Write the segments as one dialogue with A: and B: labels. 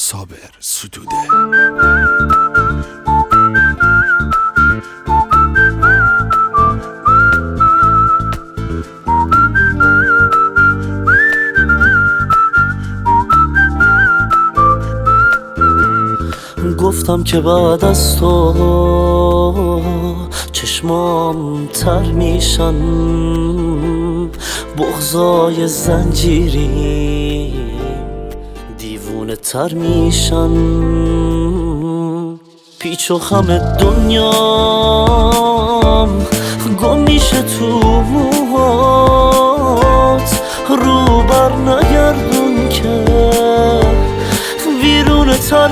A: صابر ستوده.
B: گفتم که بعد از تو چشمام تر میشن، بغضای زنجیری دیوونه تر میشن، پیچ و خم دنیام گم میشه تو موهات، رو بر نگردون که ویرونه تر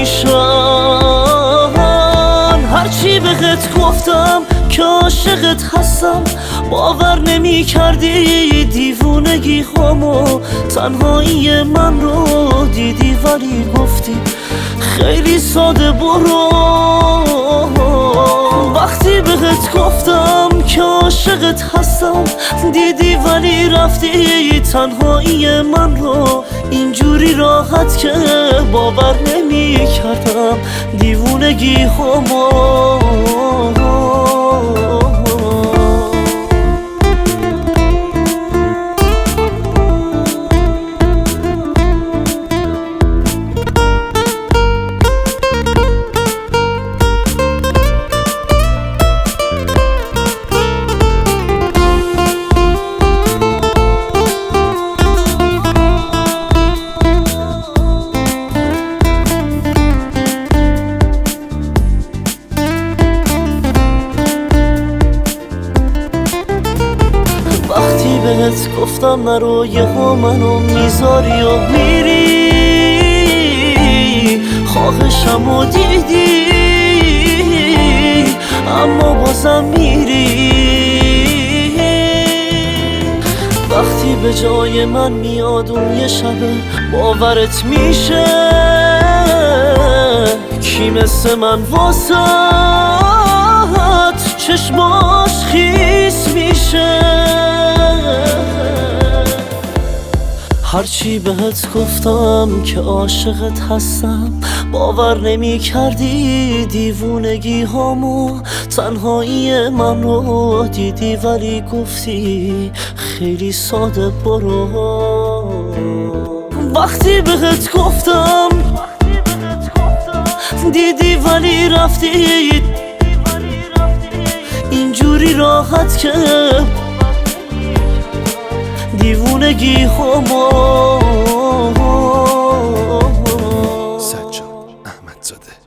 B: میشن. هرچی بهت گفتم که عاشقت هستم باور نمی کردی، دیوونگی هامو تنهایی من رو دیدی ولی گفتی خیلی ساده برو. وقتی بهت گفتم که عاشقت هستم دیدی ولی رفتی تنهایی من رو اینجوری راحت که باور نمی کردم، دیوونگی هامو. وقتی بهت گفتم نرو یهو منو میذاری و میری، خواهشمو دیدی اما بازم میری. وقتی به جای من میاد اون یه شبه باورت میشه کی مثل من واسات چشماش خیس میشه. هرچی بهت گفتم که عاشقت هستم باور نمی کردی، دیوونگی هامو تنهایی من رو دیدی ولی گفتی خیلی ساده برو. وقتی بهت گفتم دیدی ولی رفتی اینجوری راحت که دیوونگی هامو.
A: سجاد احمدزاده.